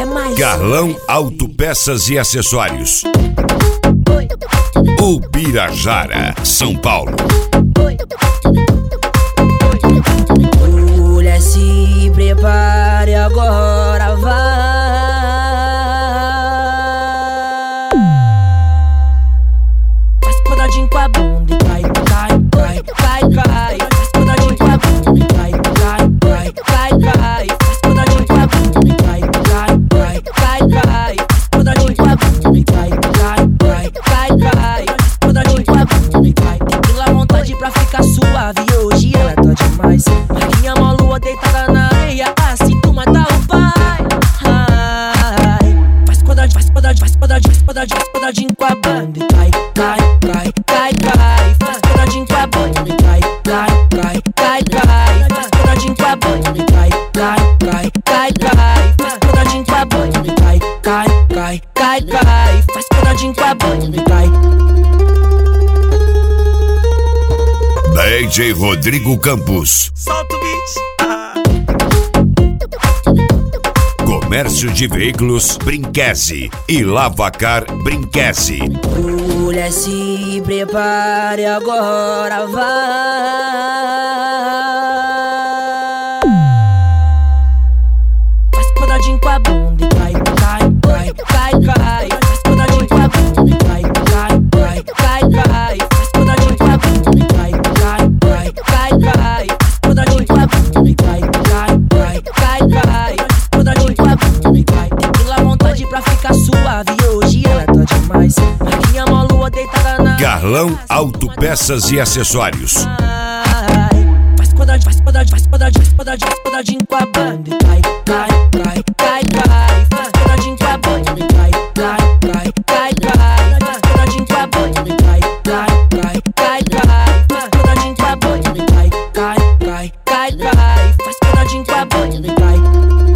demais. Carlão Autopeças e Acessórios. Ubirajara, São Paulo. Mulher, se prepare, agora vai. Faz quadradinho com a bunda e cai, cai, cai, cai, cai. Faz quadradinho com a bunda e cai, cai, cai, cai, cai. Faz quadradinho com a bunda e cai, cai, cai, cai, cai. Faz quadradinho com a bunda e cai, cai, cai, cai, cai. Faz quadradinho com a bunda e cai. Tem que lá vontade pra ficar suave. Hoje ela tá demais. Marinha Malua deitada na areia, assim tu mata o pai. Ai, faz quadradinho, faz quadradinho, faz quadradinho, faz quadradinho, faz quadradinho com a bunda e cai, cai, cai, cai, cai. Faz quadradinho com a bunda e cai, cai, cai, cai, cai. Faz quadradinho com a bunda e cai, cai, cai, cai, cai. Faz quadradinho com a bunda e cai, cai, cai, cai, cai. Faz quadradinho com a bunda e cai. DJ Rodrigo Campos. Solta o beat. Comércio de Veículos Brinquesse e Lavacar Brinquesse. Mulher, se prepare, agora vai. Faz quadradinho com a bunda e cai, cai, cai, cai, cai. Faz quadradinho com a bunda e cai, cai, cai, cai, cai. Faz quadradinho com a bunda e cai, cai, cai, cai, cai. Faz quadradinho com a bunda e cai, cai, cai, cai, cai. Faz quadradinho com a bunda e cai. Tem que lá vontade pra ficar suave. Hoje ela tá demais. Marinha Malua deitada na Carlão Autopeças e Acessórios. Faz quadradinho, faz quadradinho, faz quadradinho, faz quadradinho, faz quadradinho com a bunda e cai, cai, cai, cai, cai. Faz quadradinho com a bunda e cai, cai, cai, cai, cai. Faz quadradinho com a bunda e cai, cai, cai, cai, cai. Faz quadradinho com a bunda e cai, cai, cai, cai, cai. Faz quadradinho com a bunda e cai.